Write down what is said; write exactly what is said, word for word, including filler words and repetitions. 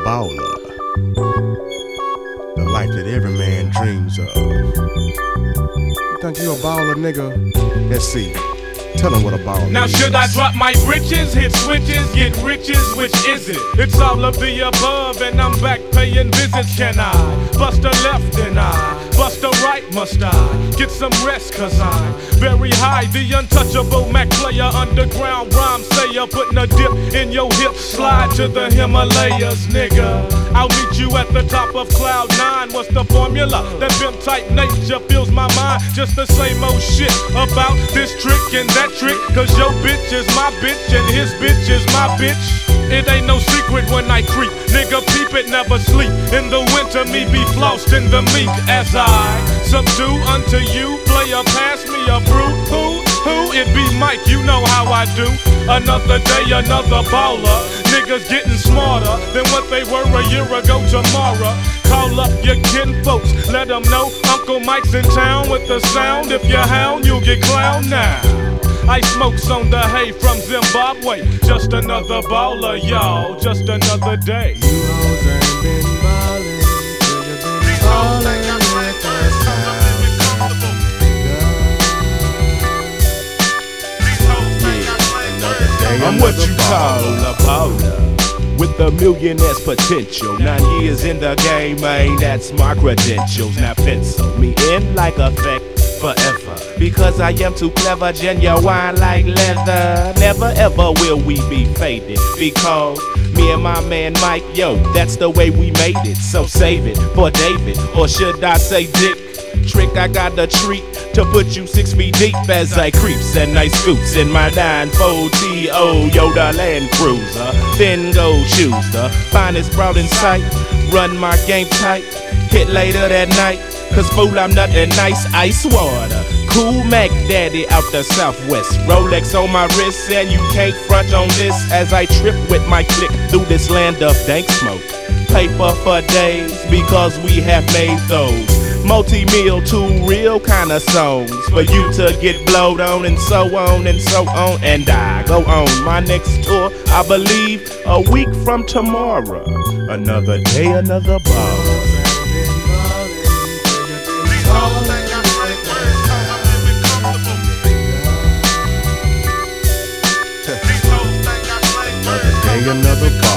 baller, the life that every man dreams of. You think you a baller, nigga? Let's see. Tell them what a baller Now is. should I drop my britches, hit switches, get riches, which is it? It's all of the above and I'm back paying visits. Can I bust a left and I bust a right? Must I get some rest cause I'm very high? The untouchable Mac player, underground rhyme sayer, putting a dip in your hip, slide to the Himalayas, nigga. I'll meet you at the top of cloud nine. What's the formula? That pimp type nature fills my mind. Just the same old shit about this trick and that trick. Cause your bitch is my bitch and his bitch is my bitch. It ain't no secret when I creep. Nigga peep it, never sleep. In the winter me be flossed in the meek. As I subdue unto you, player pass me a brew. Who? Who? It be Mike, you know how I do. Another day, another baller. Niggas getting smarter than what they were a year ago tomorrow. Call up your kin folks, let them know Uncle Mike's in town with the sound. If you're hound, you'll get clowned now. I smokes on the hay from Zimbabwe. Just another baller, y'all. Just another day. You hoes ain't been ballin' till you been ballin' like us now. I'm what you call a baller, with a millionaire's potential. Nine years in the game, man, that's my credentials. Now pencil me in like effect forever, because I am too clever, genuine like leather. Never ever will we be faded, because me and my man Mike, yo, that's the way we made it. So save it for David, or should I say Dick? Trick, I got the treat to put you six feet deep as I creeps and I scoops in my nine four T O Yoda Land Cruiser. Then gold shoes, the finest broad in sight. Run my game tight, hit later that night. Cause fool, I'm nothing nice, ice water. Cool Mac Daddy out the Southwest. Rolex on my wrist and you can't front on this as I trip with my click through this land of dank smoke. Paper for days because we have made those multi-meal, two real kind of songs for you to get blowed on and so on and so on. And I go on my next tour, I believe, a week from tomorrow. Another day, another ball. Another day, another ball.